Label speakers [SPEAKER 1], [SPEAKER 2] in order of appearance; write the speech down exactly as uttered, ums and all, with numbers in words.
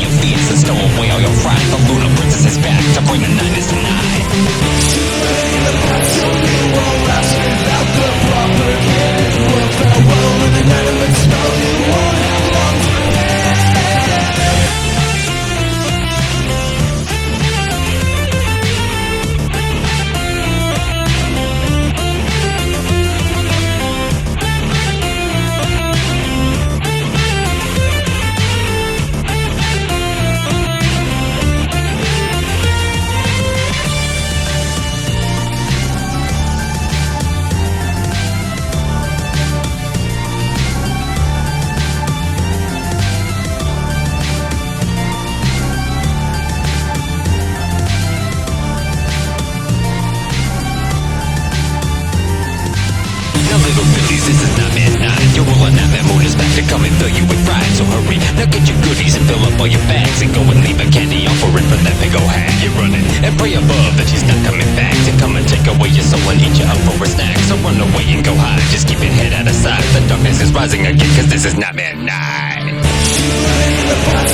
[SPEAKER 1] your fears and stow away all your fright. The lunar princess is back to bring the nightmares tonight. Now little Billies, this is Nightmare Night. You're all on Nightmare Moon is back to come and fill you with fright. So hurry, now get your goodies and fill up all your bags and go and leave a candy offering for that big old hag. You're running and pray above that she's not coming back to come and take away your soul and eat you up for a snack. So run away and go hide, just keep your head out of sight. The darkness is rising again, cause this is Nightmare Night.